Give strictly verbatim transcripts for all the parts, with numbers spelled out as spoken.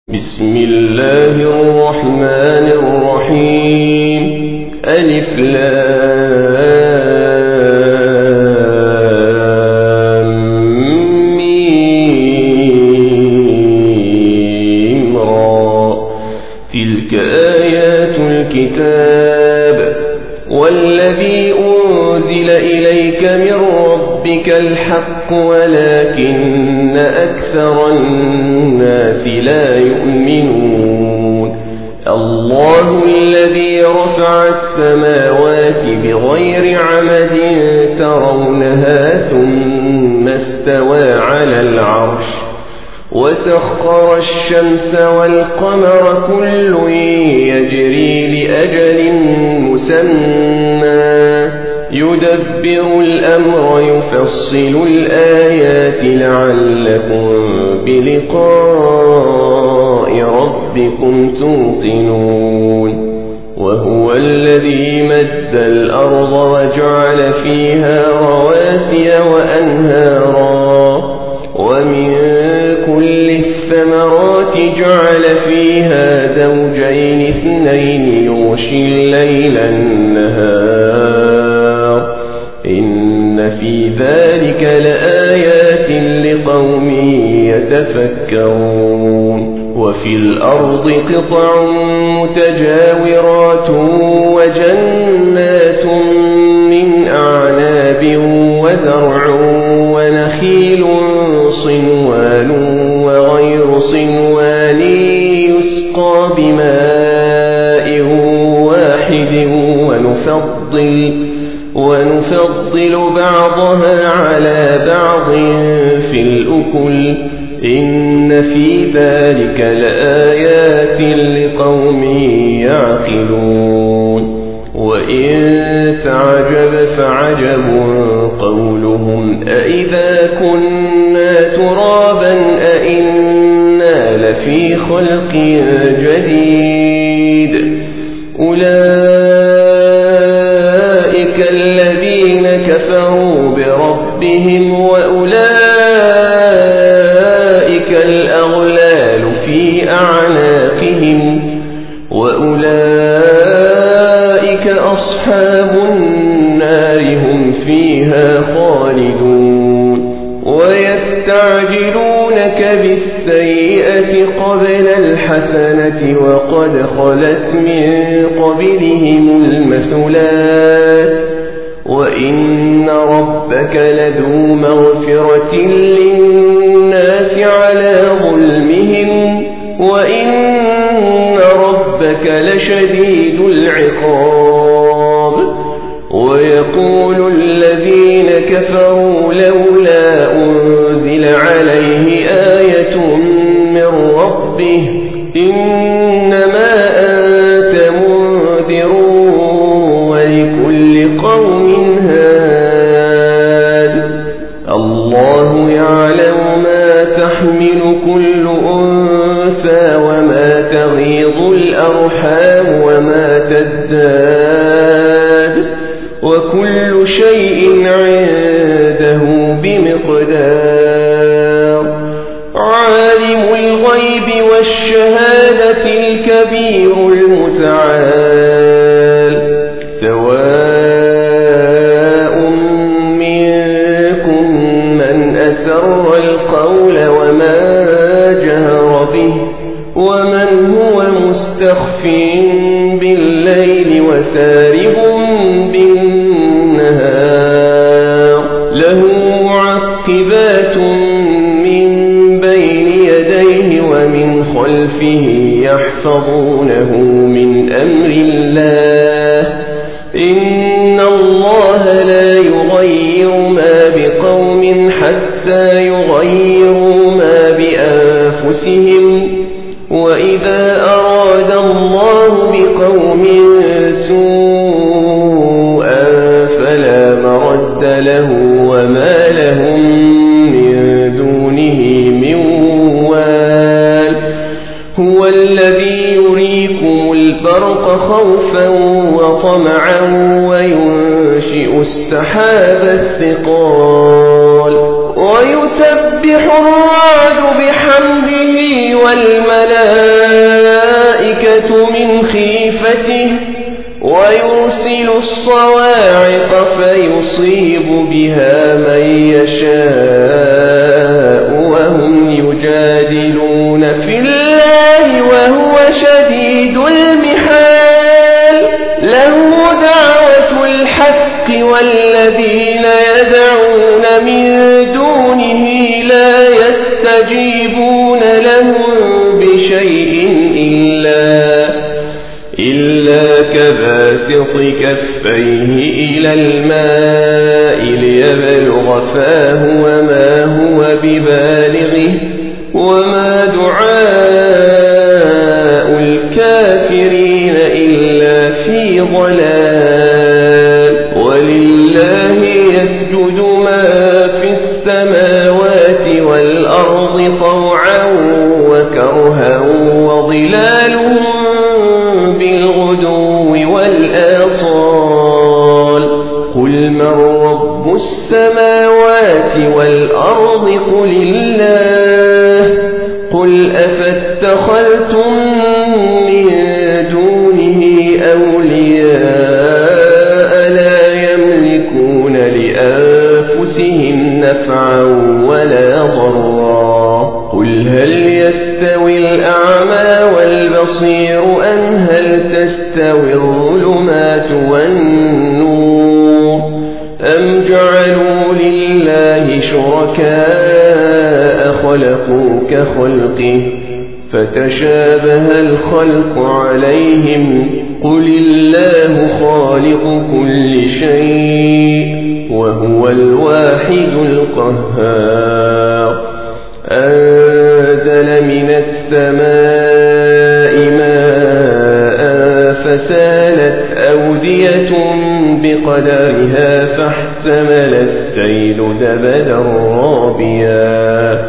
بسم الله الرحمن الرحيم. ألف لام ميم را. تلك آيات الكتاب والذي أنزل إليك من ربك الحق ولكن أكثر الناس لا يؤمنون. الله الذي رفع السماوات بغير عمد ترونها ثم استوى على العرش وسخر الشمس والقمر كل يجري لأجل مسمى يدبر الأمر يفصل الآيات لعلكم بلقاء ربكم توقنون. وهو الذي مد الأرض وجعل فيها رواسي وأنهارا ومن كل الثمرات جعل فيها زوجين اثنين يغشي الليل النهار إن في ذلك لآيات لقوم يتفكرون. وفي الأرض قطع متجاورات وجنات من أعناب وزرع ونخيل صنوان وغير صنوان يسقى بماء واحد ونفضل, ونفضل بعضها على بعض في الأكل إن في ذلك لآيات لقوم يعقلون. وإن تعجب فعجب قولهم أإذا كنا ترابا أإنا لفي خلق جديد. أولئك الذين كفروا بربهم وأولئك الأغلال في أعناقهم وأولئك أصحاب النار هم فيها خالدون. ويستعجلونك بالسيئة قبل الحسنة وقد خلت من قبلهم المثلات وإن ربك لذو مغفرة للناس على ظلمهم وإن ربك لشديد العقاب. ويقول الذين كفروا لولا أنزل عليه آية من ربه إنما أنت منذر ولكل قوم هاد. الله يعلم ما تحمل كل أنثى وما تغيض الأرحام وما تزداد وكل شيء عنده بمقدار. عالم الغيب والشهادة الكبير المتعال. سواء منكم من أسر القول ومن جهر به ومن هو مستخف بالليل وسارب بالنهار له معقبات من بين يديه ومن خلفه يحفظونه من أمر الله إن الله لا يغير ما بقوم حتى يغيروا ما بأنفسهم وإذا أراد الله بقوم سوءا فلا مرد له وما لهم من دونه من وال. هو الذي يريكم البرق خوفا وطمعا وينشئ السحاب الثقال ويسبح الرعد بحمده والملائكة من خيفته ويرسل الصواعق فيصيب بها من يشاء وهم يجادلون في الله وهو شديد المحال له دعوة الحق والذين يدعون من دونه لا يستجيبون لهم بشيء إلا إلا كباسط كفيه إلى الماء ليبلغ فاه وما هو ببالغه وما دعاء الكافرين إلا في ضلال ولله يسجد ما في السماوات والأرض طوعا وكرها وظلالهم بالغدو والآصال قل من رب السماوات والأرض قل الله قل أفاتخذتم من دونه أولياء لا يملكون لأنفسهم نفعا ولا ضرا قل هل يستوي الأعمى والبصير أم هل تستوي الظلمات والنور أم جعلوا لله شركاء خلقوا كخلقه فتشابه الخلق عليهم قل الله خالق كل شيء وهو الواحد القهار أنزل من السماء ماء فسالت أودية بقدرها فاحتمل السيل زبدا رابيا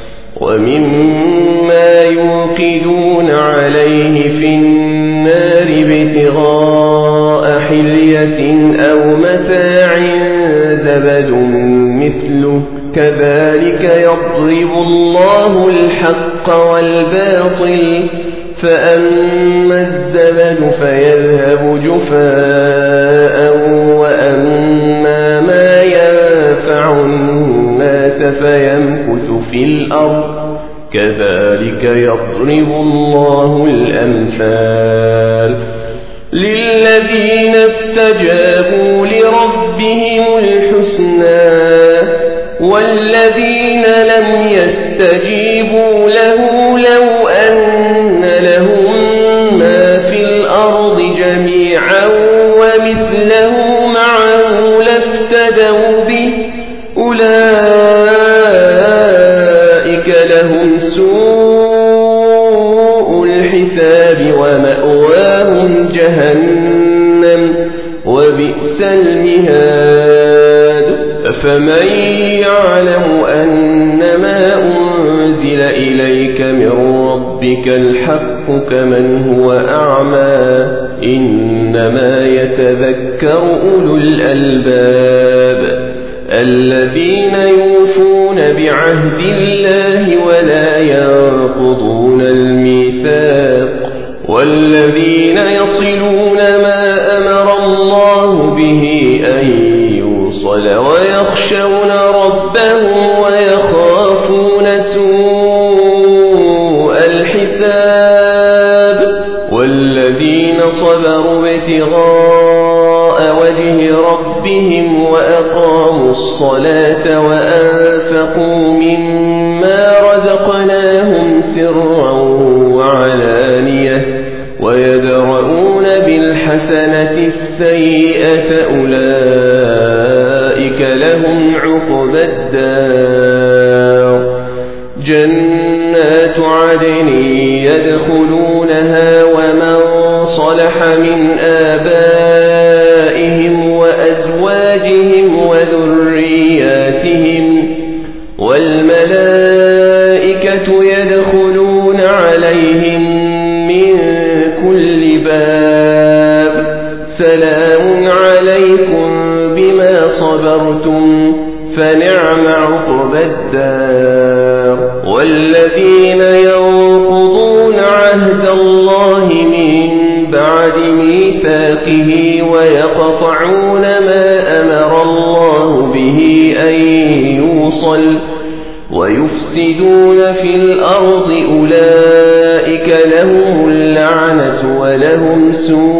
ومما يوقدون عليه في النار ابتغاء حلية أو متاع زبد مثله كذلك يضرب الله الحق والباطل فأما الزبد فيذهب جفاء وأما ما ينفع الناس فيمكث في الأرض كذلك يضرب الله الأمثال للذين استجابوا لربهم الحسنى والذين لم يستجيبوا له لو أن لهم ما في الأرض جميعا ومثله معه لافتدوا به أولئك لهم سوء الحساب ومأواهم جهنم وبئس المهاد أفمن يعلم أنما أنزل إليك من ربك الحق كمن هو أعمى إنما يتذكر أولو الألباب الذين يوفون بعهد الله ولا ينقضون الميثاق والذين يصلون ما أمر الله به أن يوصل ويخشون ربهم ويخافون سوء الحساب والذين صبروا ابتغاء وجه ربهم وأقاموا الصلاة وأنفقوا مما رزقناهم سرا وعلانية ويدرؤون بالحسنة السيئة أولئك لهم عقبى الدار جنات عدن يدخلونها ومن صلح من آبائهم وأزواجهم وذرياتهم والملائكة يدخلون عليهم من كل باب سلام عليكم بما صبرتم فنعم عقبى الدار. والذين ينقضون عهد الله من بعد ميثاقه ويقطعون ما أمر الله به أن يوصل ويفسدون في الأرض أولئك لهم اللعنة ولهم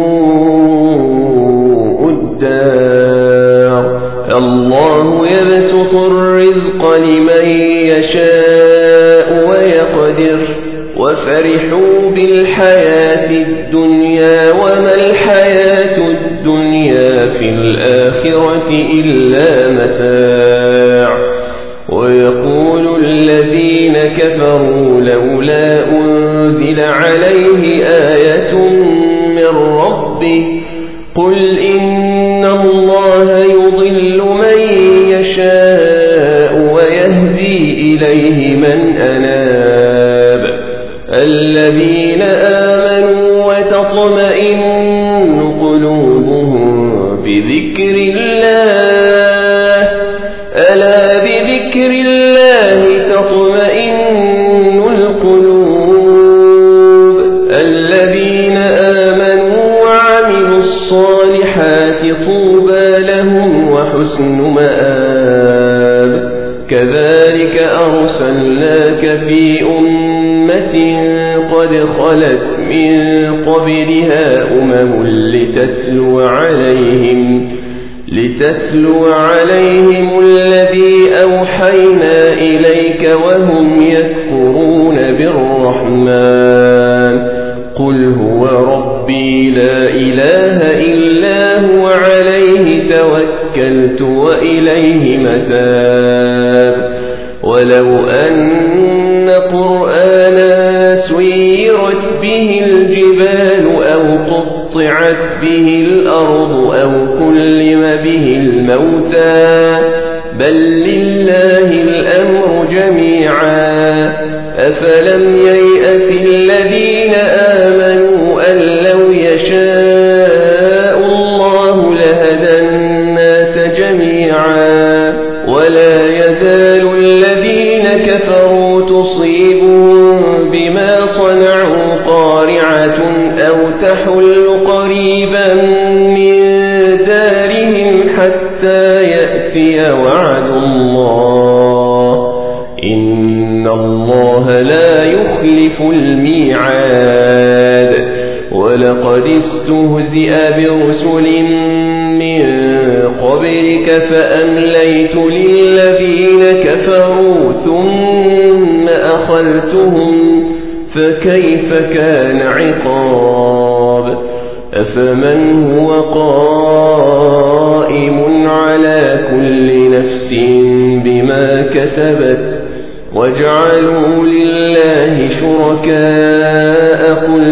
سوء الدار. الله يبسط الرزق لمن يشاء ويقدر وفرحوا بالحياة الدنيا وما الحياة الدنيا في الآخرة إلا متاع. ويقول الذين كفروا لولا أنزل عليه آية من ربه قل إن الله يضل من يشاء ويهدي إليه من أناب. الذين آمنوا وتطمئن قلوبهم بذكر الله ألا بذكر الله تطمئن القلوب. الذين آمنوا وعملوا الصالحات طوبى لهم وحسن مآب. كذلك أرسلناك في أمة قد خلت من قبلها أمم لتتلو عليهم لتتلو عليهم الذي أوحينا إليك وهم يكفرون بالرحمن. قل هو ربي لا إله إلا هو عليه توكلت وإليه متاب. ولو أن قرآنا سيرت به الجبال أو قطعت به الأرض أو كلم به الموتى بل لله الأمر جميعا. أفلم ييأس الذين آمنوا أن لو يشاء الله لهدى الناس جميعا. ولا يزال الذين كفروا تصيبهم بما صنعوا قارعة أو تحل قريبا من دارهم حتى يأتي وعد الله إن الله لا يخلف الميعاد. ولقد استهزئ برسل من قبلك فأمليت للذين كفروا ثم أخذتهم فكيف كان عقاب. أفمن هو قائم على كل نفس بما كسبت وجعلوا لله شركاء قل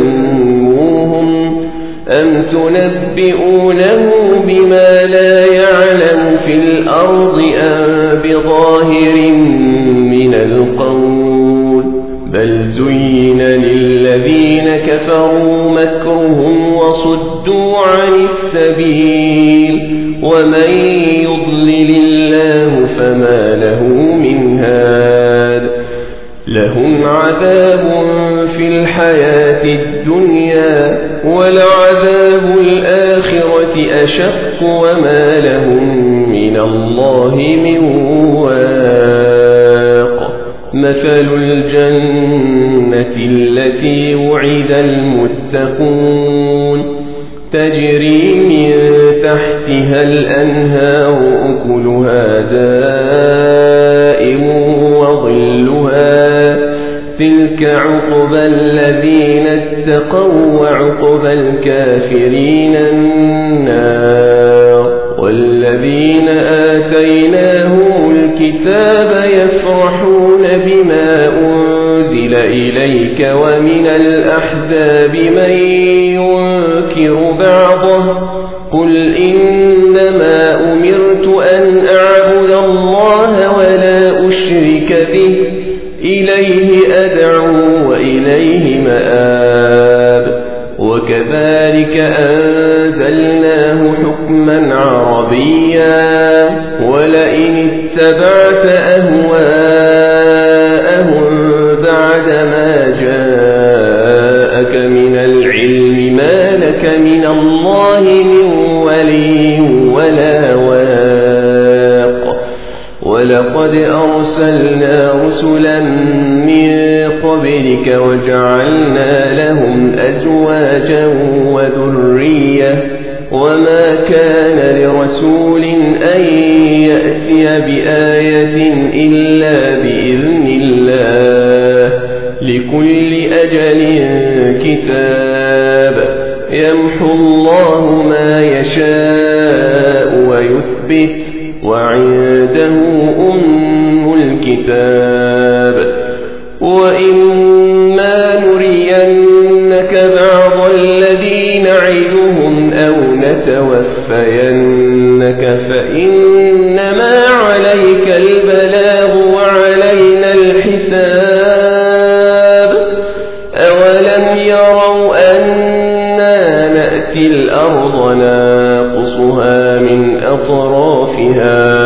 سموهم أم تنبئونه بما لا يعلم في الأرض أم بظاهر من القول بل زين للذين كفروا مكرهم وصدوا عن السبيل ومن يضلل الله فما له من هاد. لهم عذاب في الحياة الدنيا ولعذاب الآخرة أشق وما لهم من الله من واق. مثل الجنة التي وعد المتقون تجري من تحتها الأنهار أكلها دائم وظلها تلك عقبى الذين اتقوا وعقبى الكافرين النار. والذين آتيناهم الكتاب يفرحون بما أنزل إليك ومن الأحزاب من ينكر بعضه قل إنما أمرت أن أعبد الله ولا أشرك به إليه أدعو وإليه مآب. وكذلك أنزلناه حكما عربيا ولئن الله من ولي ولا واق ولقد أرسلنا رسلا من قبلك وجعلنا لهم أزواجا وذرية وما كان لرسول أن يأتي بآية إلا بإذن الله لكل أجل كتاب يمحو الله ما يشاء ويثبت وعنده أم الكتاب وإما نرينك بعض الذي نعدهم أو نتوفينك فإنما عليك البلاغ وعلينا الحساب أولم يروا أنا نأتي الأرض ناقصها من أطرافها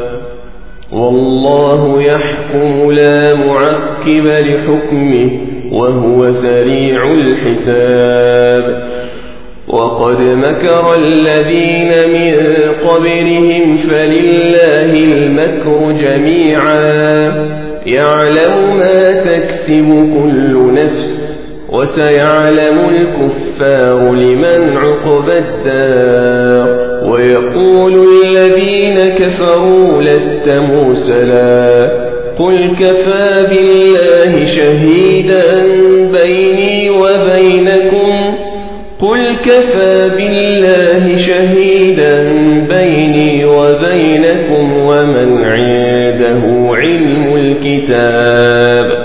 والله يحكم لا معقب لحكمه وهو سريع الحساب وقد مكر الذين من قبلهم فلله المكر جميعا يعلم ما تكسب كل نفس وسيعلم الكفار لمن عقبى الدار ويقول الذين كفروا لست مرسلا قل كفى بالله شهيدا بيني وبينكم قل كفى